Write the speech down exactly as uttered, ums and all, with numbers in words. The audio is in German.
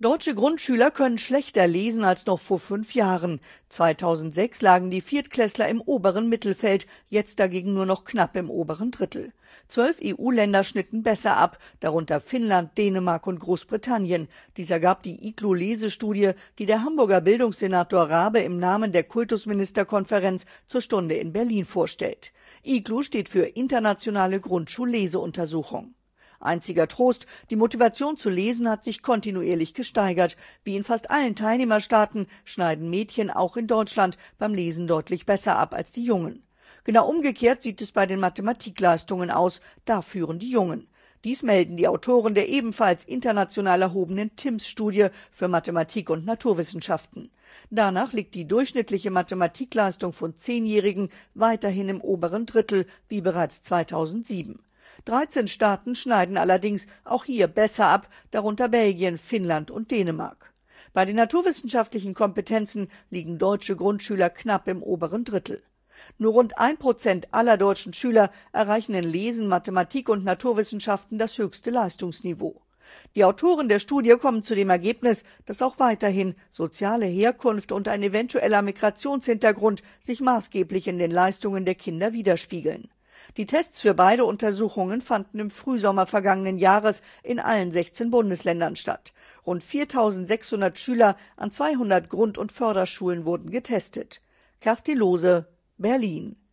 Deutsche Grundschüler können schlechter lesen als noch vor fünf Jahren. zweitausendsechs lagen die Viertklässler im oberen Mittelfeld, jetzt dagegen nur noch knapp im oberen Drittel. Zwölf E U-Länder schnitten besser ab, darunter Finnland, Dänemark und Großbritannien. Dies ergab die I G L U-Lesestudie, die der Hamburger Bildungssenator Raabe im Namen der Kultusministerkonferenz zur Stunde in Berlin vorstellt. I G L U steht für Internationale Grundschulleseuntersuchung. Einziger Trost, die Motivation zu lesen hat sich kontinuierlich gesteigert. Wie in fast allen Teilnehmerstaaten schneiden Mädchen auch in Deutschland beim Lesen deutlich besser ab als die Jungen. Genau umgekehrt sieht es bei den Mathematikleistungen aus, da führen die Jungen. Dies melden die Autoren der ebenfalls international erhobenen T I M S-Studie für Mathematik und Naturwissenschaften. Danach liegt die durchschnittliche Mathematikleistung von Zehnjährigen weiterhin im oberen Drittel, wie bereits zweitausendsieben. dreizehn Staaten schneiden allerdings auch hier besser ab, darunter Belgien, Finnland und Dänemark. Bei den naturwissenschaftlichen Kompetenzen liegen deutsche Grundschüler knapp im oberen Drittel. Nur rund ein Prozent aller deutschen Schüler erreichen in Lesen, Mathematik und Naturwissenschaften das höchste Leistungsniveau. Die Autoren der Studie kommen zu dem Ergebnis, dass auch weiterhin soziale Herkunft und ein eventueller Migrationshintergrund sich maßgeblich in den Leistungen der Kinder widerspiegeln. Die Tests für beide Untersuchungen fanden im Frühsommer vergangenen Jahres in allen sechzehn Bundesländern statt. Rund viertausendsechshundert Schüler an zweihundert Grund- und Förderschulen wurden getestet. Kerstin Lohse, Berlin.